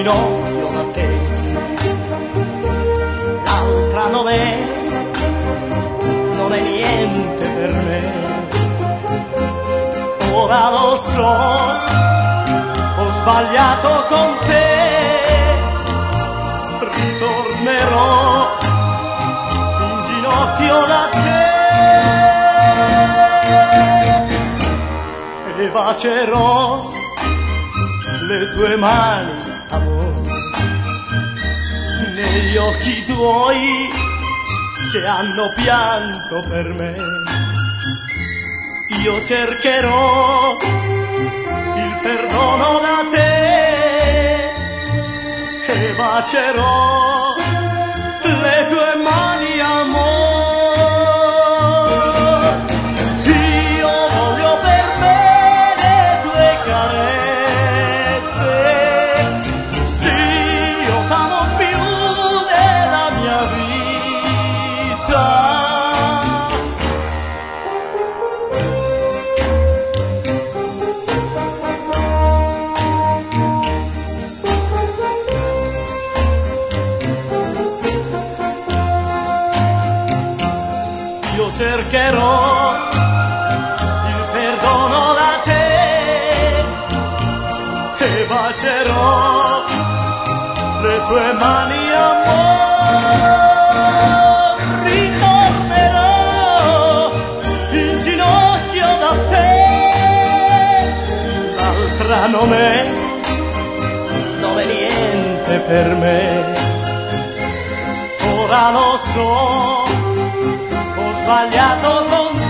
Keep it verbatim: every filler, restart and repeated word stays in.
ginocchio da te. L'altra non è, non è niente per me. Ora lo so, ho sbagliato con te. Ritornerò in ginocchio da te e bacerò le tue mani, amore, negli occhi tuoi che hanno pianto per me. Io cercherò il perdono da te e bacerò le tue mani, amore. Io voglio per me le tue carezze. Sì, io t'amo più della mia vita. Io cercherò il perdono da te e bacerò le tue mani, amore. Ritornerò in ginocchio da te. L'altra non è, non è niente per me. Ora lo so, ho sbagliato con te.